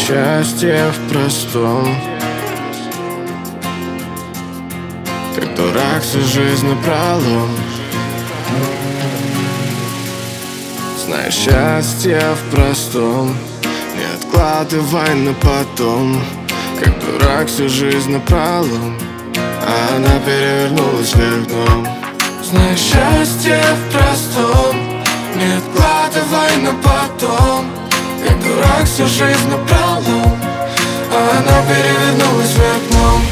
счастье в простом, как дурак всю жизнь напролом. Знаю, счастье в простом, не откладывай на потом, как дурак всю жизнь напролом, а она перевернулась вверх дном. Знаю, счастье в простом, не откладывай на потом, как дурак всю жизнь напролом, а она перевернулась вверх дном.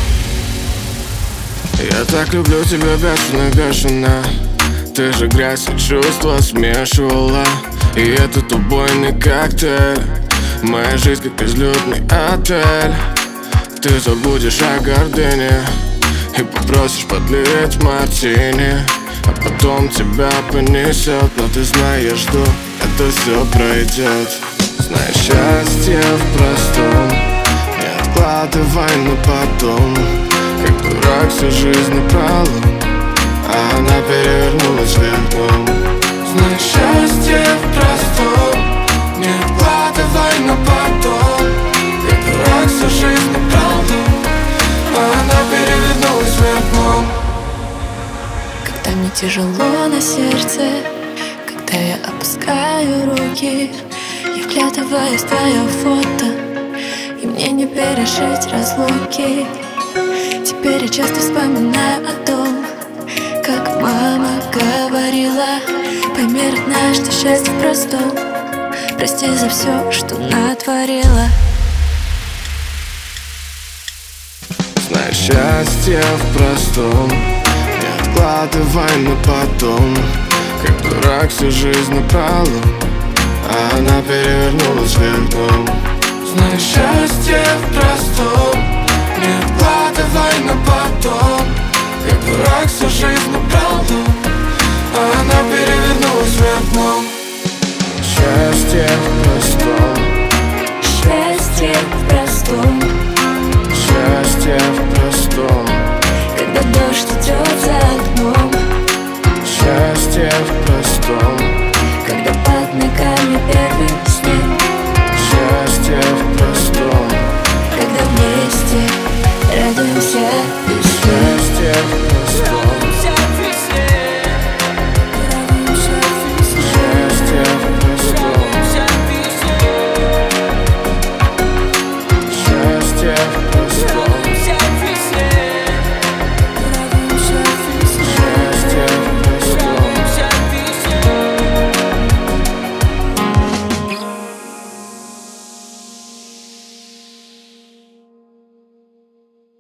Я так люблю тебя бешено, бешено. Ты же грязь и чувства смешивала, и этот убойный коктейль. Моя жизнь как излюбный отель. Ты забудешь о гордыне и попросишь подлить мартини, а потом тебя понесет. Но ты знаешь, что это все пройдет. Знай, счастье в простом, не откладывай на потом, как дурак всю жизнь напролом, а она перевернулась вверх дном. Знай, счастье в простом, не откладывай на потом, как дурак всю жизнь напролом, а она перевернулась вверх дном. Когда мне тяжело на сердце, когда я опускаю руки, я вглядываюсь в твое фото, и мне не пережить разлуки. Теперь я часто вспоминаю о том, как мама говорила: пойми, родная, что счастье в простом, прости за все, что натворила. Знай, счастье в простом, не откладывай на потом, как дурак всю жизнь напролом, а она перевернулась вверх дном. Знай, счастье в простом,